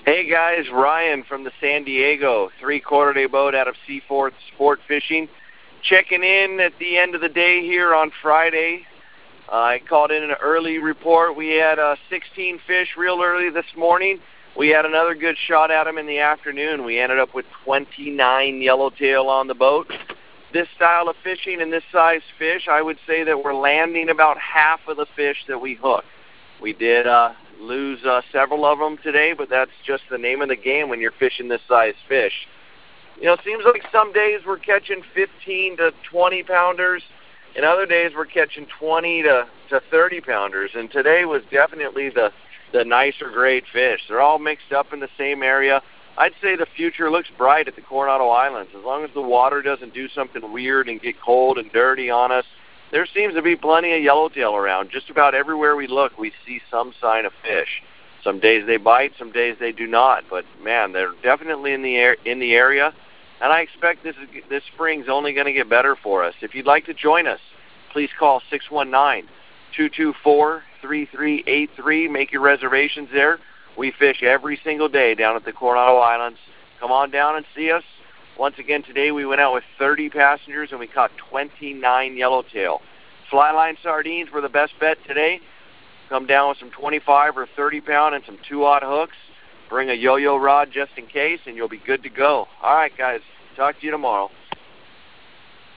Hey guys, Ryan from the San Diego 3/4 day boat out of Seaforth Sport Fishing. Checking in at the end of the day here on Friday. I called in an early report. We had 16 fish real early this morning. We had another good shot at them in the afternoon. We ended up with 29 yellowtail on the boat. This style of fishing and this size fish, I would say that we're landing about half of the fish that we hook. We did lose several of them today, but that's just the name of the game when you're fishing this size fish. You know, it seems like some days we're catching 15 to 20 pounders, and other days we're catching 20 to 30 pounders, and today was definitely the nicer grade fish. They're all mixed up in the same area. I'd say the future looks bright at the Coronado Islands. As long as the water doesn't do something weird and get cold and dirty on us, there seems to be plenty of yellowtail around. Just about everywhere we look, we see some sign of fish. Some days they bite, some days they do not. But man, they're definitely in the area, and I expect this spring's only going to get better for us. If you'd like to join us, please call 619-224-3383. Make your reservations there. We fish every single day down at the Coronado Islands. Come on down and see us. Once again, today we went out with 30 passengers and we caught 29 yellowtail. Flyline sardines were the best bet today. Come down with some 25 or 30 pound and some 2-aught hooks. Bring a yo-yo rod just in case and you'll be good to go. All right, guys. Talk to you tomorrow.